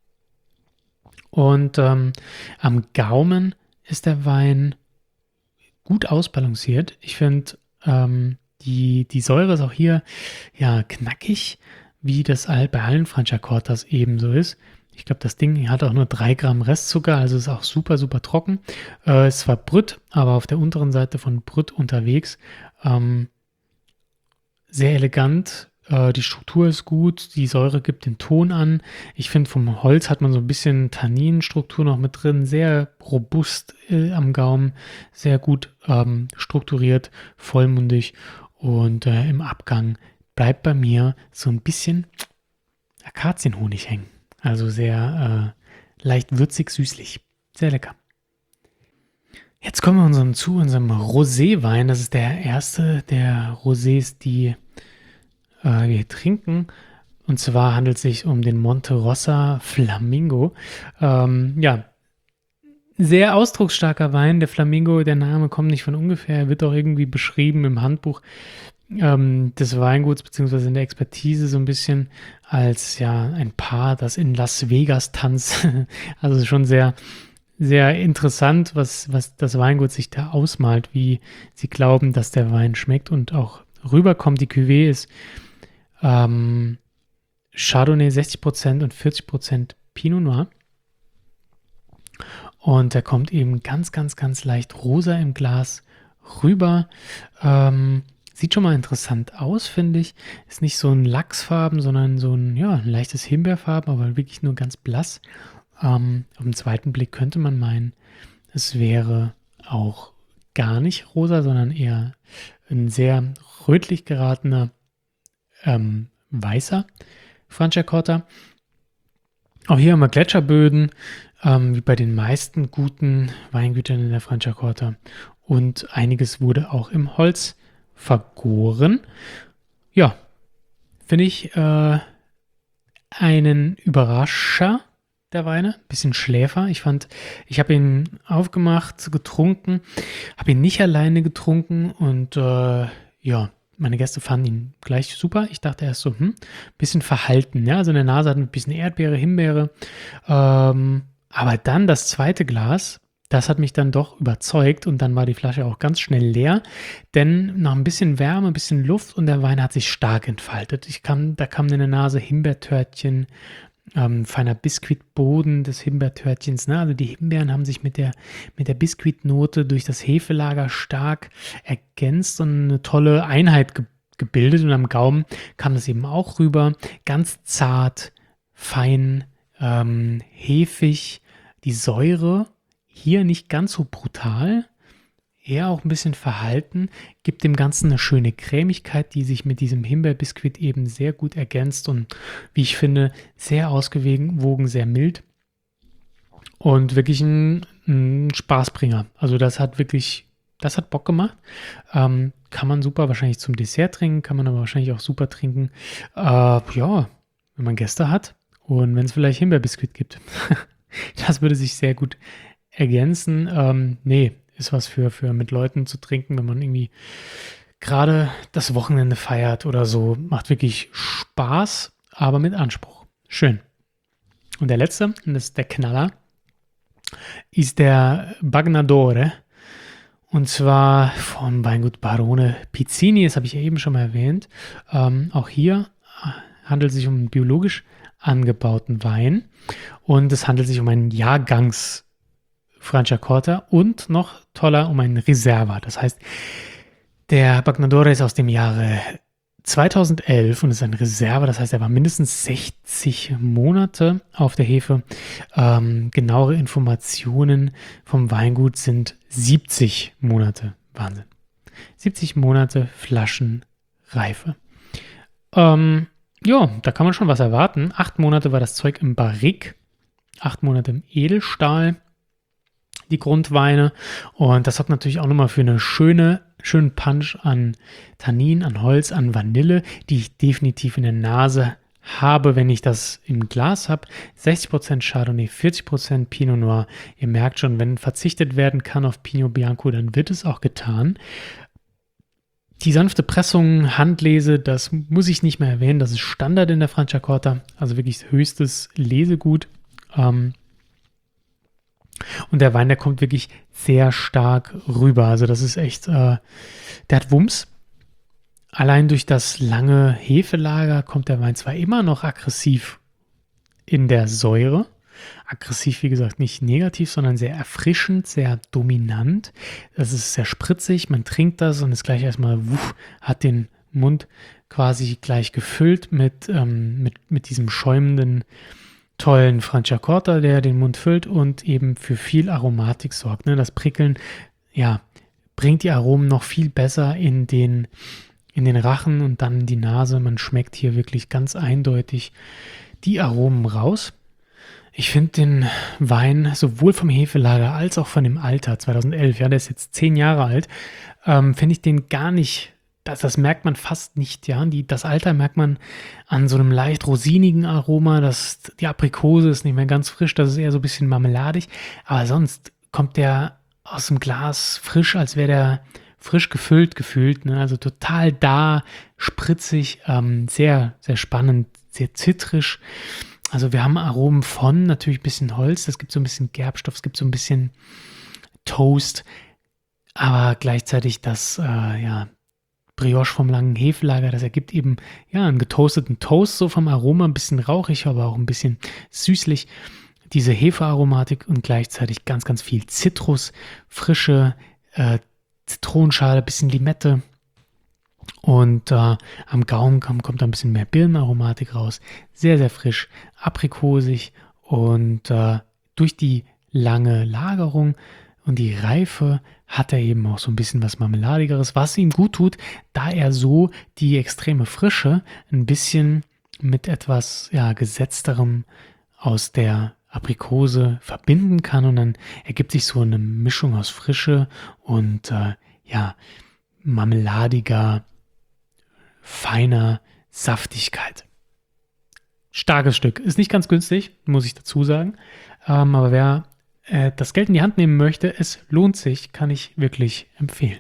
Und ähm, am Gaumen ist der Wein gut ausbalanciert. Ich finde, ähm, die, die Säure ist auch hier ja knackig, wie das bei allen Franciacortas ebenso ist. Ich glaube, das Ding hat auch nur drei Gramm Restzucker, also ist auch super, super trocken. Äh, ist zwar Brut, aber auf der unteren Seite von Brut unterwegs. Ähm, sehr elegant. Äh, die Struktur ist gut, die Säure gibt den Ton an. Ich finde, vom Holz hat man so ein bisschen Tanninstruktur noch mit drin. Sehr robust äh, am Gaumen, sehr gut ähm, strukturiert, vollmundig. Und äh, im Abgang bleibt bei mir so ein bisschen Akazienhonig hängen. Also sehr äh, leicht würzig, süßlich. Sehr lecker. Jetzt kommen wir unserem, zu unserem Rosé-Wein. Das ist der erste der Rosés, die äh, wir trinken. Und zwar handelt es sich um den Monte Rosa Flamingo. Ähm, ja, sehr ausdrucksstarker Wein. Der Flamingo, der Name kommt nicht von ungefähr. Er wird auch irgendwie beschrieben im Handbuch ähm, des Weinguts beziehungsweise in der Expertise so ein bisschen als ja ein Paar, das in Las Vegas tanzt. Also schon sehr, sehr interessant, was, was das Weingut sich da ausmalt, wie sie glauben, dass der Wein schmeckt und auch rüberkommt. Die Cuvée ist ähm, Chardonnay sechzig Prozent und vierzig Prozent Pinot Noir. Und der kommt eben ganz, ganz, ganz leicht rosa im Glas rüber. Ähm, Sieht schon mal interessant aus, finde ich. Ist nicht so ein Lachsfarben, sondern so ein, ja, ein leichtes Himbeerfarben, aber wirklich nur ganz blass. Ähm, auf den zweiten Blick könnte man meinen, es wäre auch gar nicht rosa, sondern eher ein sehr rötlich geratener ähm, weißer Franciacorta. Auch hier haben wir Gletscherböden, ähm, wie bei den meisten guten Weingütern in der Franciacorta. Und einiges wurde auch im Holz vergoren. Ja, finde ich äh, einen Überrascher der Weine, bisschen Schläfer. Ich fand, ich habe ihn aufgemacht, getrunken, habe ihn nicht alleine getrunken und äh, ja, meine Gäste fanden ihn gleich super. Ich dachte erst so, hm, bisschen verhalten, ja, also in der Nase hat ein bisschen Erdbeere, Himbeere, ähm, aber dann das zweite Glas, das hat mich dann doch überzeugt und dann war die Flasche auch ganz schnell leer, denn nach ein bisschen Wärme, ein bisschen Luft und der Wein hat sich stark entfaltet. Ich kam, da kamen in der Nase Himbeertörtchen, ähm, feiner Biskuitboden des Himbeertörtchens. Ne? Also die Himbeeren haben sich mit der, mit der Biskuitnote durch das Hefelager stark ergänzt und eine tolle Einheit ge- gebildet. Und am Gaumen kam das eben auch rüber. Ganz zart, fein, ähm, hefig. Die Säure hier nicht ganz so brutal, eher auch ein bisschen verhalten, gibt dem Ganzen eine schöne Cremigkeit, die sich mit diesem Himbeerbiskuit eben sehr gut ergänzt und wie ich finde, sehr ausgewogen, sehr mild und wirklich ein, ein Spaßbringer. Also das hat wirklich, das hat Bock gemacht. Ähm, kann man super wahrscheinlich zum Dessert trinken, kann man aber wahrscheinlich auch super trinken, äh, ja, wenn man Gäste hat und wenn es vielleicht Himbeerbiskuit gibt. Das würde sich sehr gut ergänzen. Ähm, nee, ist was für, für mit Leuten zu trinken, wenn man irgendwie gerade das Wochenende feiert oder so. Macht wirklich Spaß, aber mit Anspruch. Schön. Und der letzte, und das ist der Knaller, ist der Bagnadore. Und zwar von Weingut Barone Pizzini, das habe ich ja eben schon mal erwähnt. Ähm, auch hier handelt es sich um einen biologisch angebauten Wein. Und es handelt sich um einen Jahrgangs Franciacorta und noch toller um einen Reserva. Das heißt, der Bagnadore ist aus dem Jahre zweitausendelf und ist ein Reserva. Das heißt, er war mindestens sechzig Monate auf der Hefe. Ähm, genauere Informationen vom Weingut sind siebzig Monate. Wahnsinn. siebzig Monate Flaschenreife. Ähm, ja, da kann man schon was erwarten. Acht Monate war das Zeug im Barrique, acht Monate im Edelstahl. Die Grundweine und das hat natürlich auch nochmal für eine schöne, schönen Punch an Tannin, an Holz, an Vanille, die ich definitiv in der Nase habe, wenn ich das im Glas habe. sechzig Prozent Chardonnay, vierzig Prozent Pinot Noir. Ihr merkt schon, wenn verzichtet werden kann auf Pinot Bianco, dann wird es auch getan. Die sanfte Pressung, Handlese, das muss ich nicht mehr erwähnen, das ist Standard in der Franciacorta, also wirklich höchstes Lesegut. Ähm, Und der Wein, der kommt wirklich sehr stark rüber. Also das ist echt, äh, der hat Wumms. Allein durch das lange Hefelager kommt der Wein zwar immer noch aggressiv in der Säure. Aggressiv, wie gesagt, nicht negativ, sondern sehr erfrischend, sehr dominant. Das ist sehr spritzig. Man trinkt das und ist gleich erstmal, wuff, hat den Mund quasi gleich gefüllt mit, ähm, mit, mit diesem schäumenden tollen Franciacorta, der den Mund füllt und eben für viel Aromatik sorgt. Ne? Das Prickeln, ja, bringt die Aromen noch viel besser in den, in den Rachen und dann in die Nase. Man schmeckt hier wirklich ganz eindeutig die Aromen raus. Ich finde den Wein sowohl vom Hefelager als auch von dem Alter, zweitausendelf, ja, der ist jetzt zehn Jahre alt, ähm, finde ich den gar nicht. Das, das merkt man fast nicht, ja. Die, das Alter merkt man an so einem leicht rosinigen Aroma. Das, die Aprikose ist nicht mehr ganz frisch, das ist eher so ein bisschen marmeladig. Aber sonst kommt der aus dem Glas frisch, als wäre der frisch gefüllt gefühlt. Ne? Also total da, spritzig, ähm, sehr, sehr spannend, sehr zitrisch. Also wir haben Aromen von natürlich ein bisschen Holz, es gibt so ein bisschen Gerbstoff, es gibt so ein bisschen Toast, aber gleichzeitig das, äh, ja, Brioche vom langen Hefelager, das ergibt eben ja einen getoasteten Toast, so vom Aroma, ein bisschen rauchig, aber auch ein bisschen süßlich. Diese Hefearomatik und gleichzeitig ganz, ganz viel Zitrus, frische äh, Zitronenschale, bisschen Limette und äh, am Gaumen kommt, kommt da ein bisschen mehr Birnenaromatik raus. Sehr, sehr frisch, aprikosig und äh, durch die lange Lagerung und die Reife hat er eben auch so ein bisschen was Marmeladigeres, was ihm gut tut, da er so die extreme Frische ein bisschen mit etwas ja, Gesetzterem aus der Aprikose verbinden kann und dann ergibt sich so eine Mischung aus Frische und äh, ja, marmeladiger, feiner Saftigkeit. Starkes Stück. Ist nicht ganz günstig, muss ich dazu sagen, ähm, aber wer das Geld in die Hand nehmen möchte, es lohnt sich, kann ich wirklich empfehlen.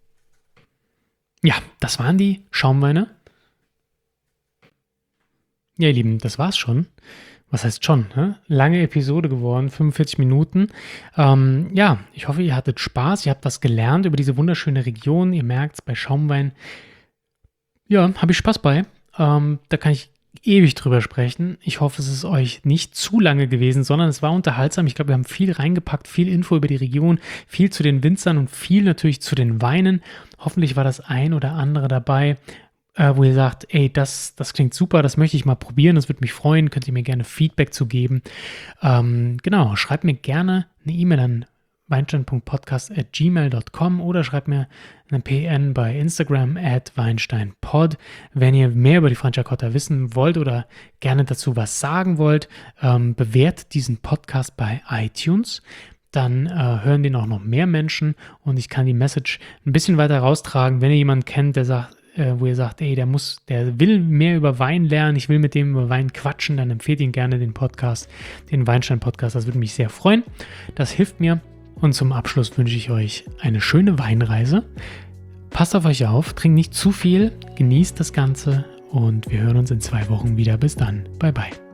Ja, das waren die Schaumweine. Ja, ihr Lieben, das war's schon. was heißt schon, ne? Lange Episode geworden, fünfundvierzig Minuten. Ähm, ja, ich hoffe, ihr hattet Spaß, ihr habt was gelernt über diese wunderschöne Region. Ihr merkt es bei Schaumwein, ja, habe ich Spaß bei. Ähm, da kann ich ewig drüber sprechen. Ich hoffe, es ist euch nicht zu lange gewesen, sondern es war unterhaltsam. Ich glaube, wir haben viel reingepackt, viel Info über die Region, viel zu den Winzern und viel natürlich zu den Weinen. Hoffentlich war das ein oder andere dabei, äh, wo ihr sagt, ey, das, das klingt super, das möchte ich mal probieren, das würde mich freuen, könnt ihr mir gerne Feedback zu geben. Ähm, genau, schreibt mir gerne eine E-Mail an weinstein punkt podcast at gmail punkt com oder schreibt mir eine P N bei Instagram at weinsteinpod, wenn ihr mehr über die Franciacorta wissen wollt oder gerne dazu was sagen wollt. Ähm, bewertet diesen Podcast bei iTunes, dann äh, hören den auch noch mehr Menschen und ich kann die Message ein bisschen weiter raustragen, wenn ihr jemanden kennt, der sagt, äh, wo ihr sagt, ey, der muss, der will mehr über Wein lernen, ich will mit dem über Wein quatschen, dann empfehlt ihn gerne den Podcast, den Weinstein-Podcast, das würde mich sehr freuen. Das hilft mir. Und zum Abschluss wünsche ich euch eine schöne Weinreise. Passt auf euch auf, trinkt nicht zu viel, genießt das Ganze und wir hören uns in zwei Wochen wieder. Bis dann. Bye, bye.